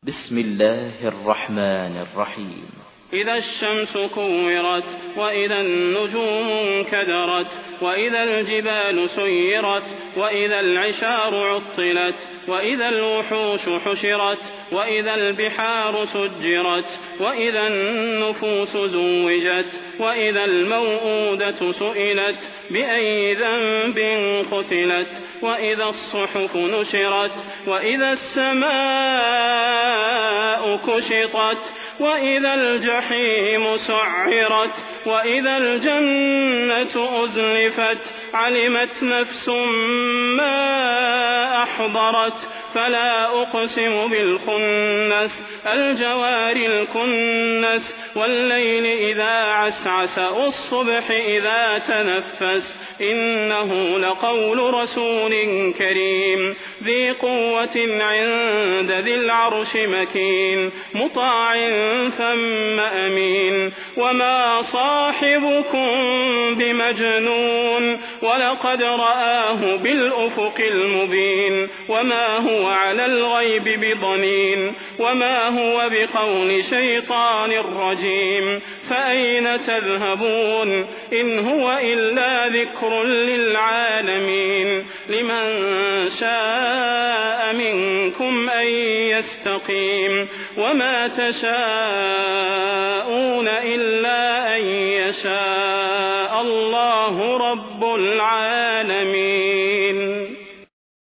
بسم الله الرحمن الرحيم. إذا الشمس كورت وإذا النجوم انكدرت وإذا الجبال سيرت وإذا العشار عطلت وإذا الوحوش حشرت وإذا البحار سجرت وإذا النفوس زوجت وإذا الموءودة سئلت بأي ذنب قتلت وإذا الصحف نشرت وإذا السماء كشطت وإذا الجحيم سعرت وإذا الجنة أزلفت علمت نفس ما أحضرت فلا أقسم بالخنس الجوار الكنس والليل إذا عسعس والصبح إذا تنفس إنه لقول رسول كريم ذي قوة عند ذي العرش مكين مطاع ثم أمين وما صاحبكم بمجنون ولقد رآه بالأفق المبين وما هو على الغيب بضنين وما هو بقول شيطان رجيم فأين تذهبون إن هو إلا ذكر للعالمين لمن شاء منكم أن يستقيم وما تشاءون إلا أن يشاء الله رب العالمين.